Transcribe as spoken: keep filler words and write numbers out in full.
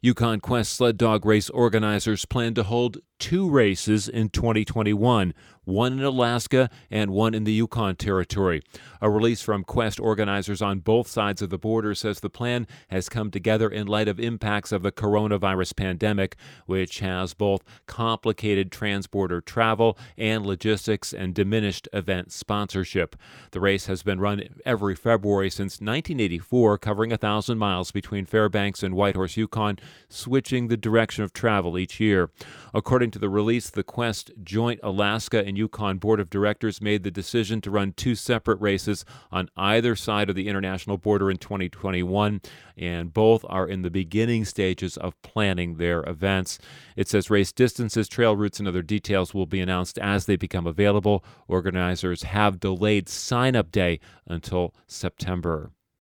Yukon Quest sled dog race organizers plan to hold two races in twenty twenty-one, one in Alaska and one in the Yukon Territory. A release from Quest organizers on both sides of the border says the plan has come together in light of impacts of the coronavirus pandemic, which has both complicated transborder travel and logistics and diminished event sponsorship. The race has been run every February since nineteen eighty-four, covering one thousand miles between Fairbanks and Whitehorse, Yukon, switching the direction of travel each year. According to the release, the Quest Joint Alaska and Yukon Board of Directors made the decision to run two separate races on either side of the international border in twenty twenty-one, and both are in the beginning stages of planning their events. It says race distances, trail routes, and other details will be announced as they become available. Organizers have delayed sign-up day until September.